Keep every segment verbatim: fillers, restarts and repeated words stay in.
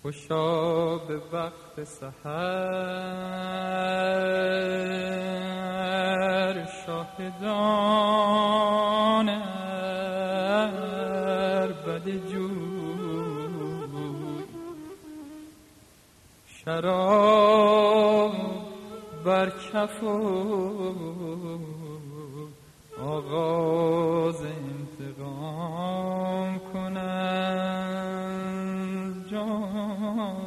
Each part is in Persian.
خوشا به وقت سحر شاهدان عربد جوی شراب بر کف و آغاز انتقام کنند جان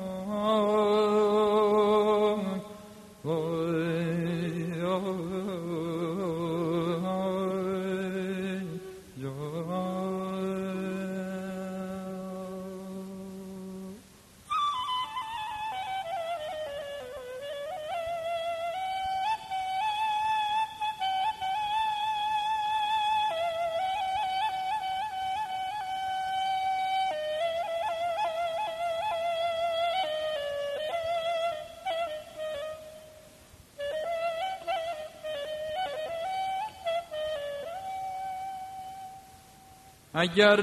اگر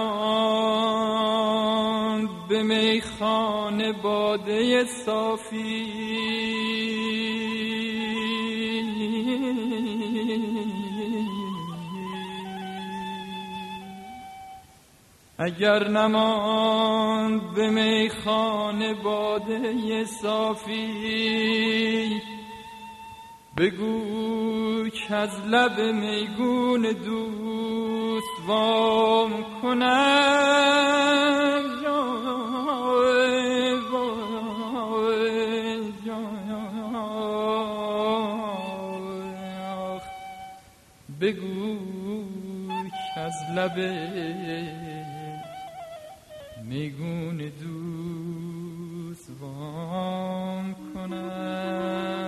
نماند به میخانه باده صافی اگر نماند به میخانه باده صافی بگو که از لب میگون دوست وام کنم جای وای جای بگو که از لب میگون دوست وام کنم.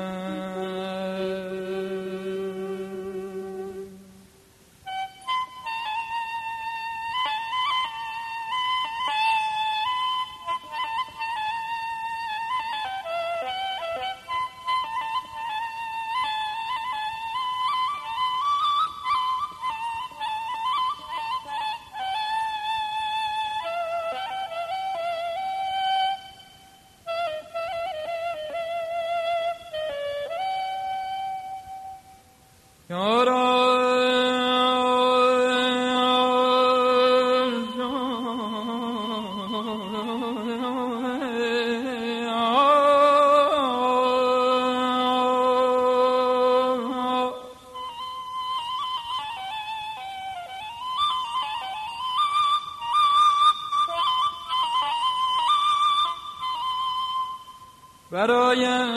برایم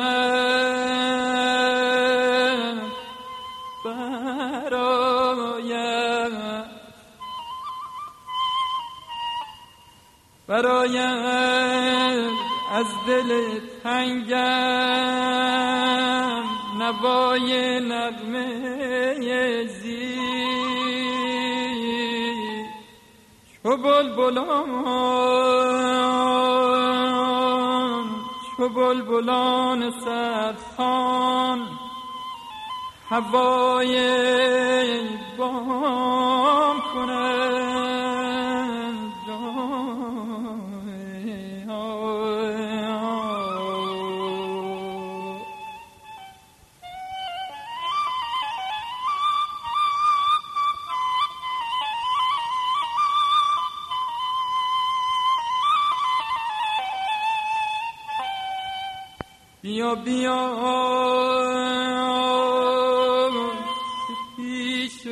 برایم برایم از دل تنگم نوای نغمه زی چو بلبلان چو بلبلان سرخوان هوای بام کنند جای بیا بیا پیش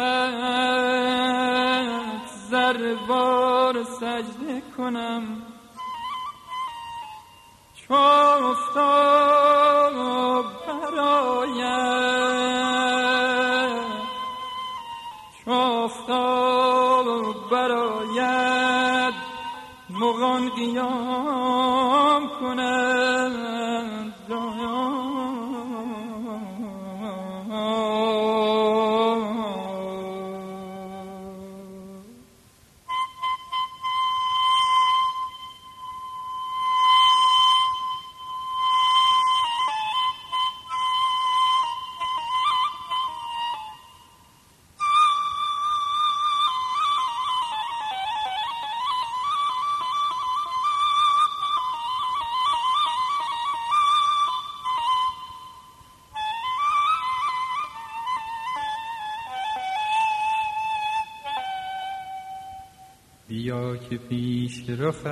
رخت زربار سجده کنم چو افتاد براید چو افتاد براید مغان قیام کنند بیا که پیش رخت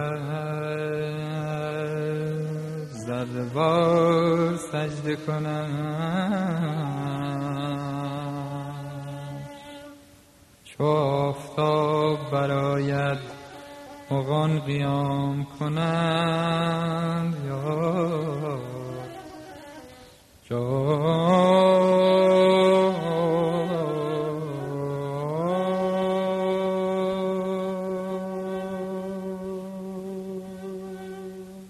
ذره وار سجده کنم. چو آفتاب برآید مغان قیام کنند. یا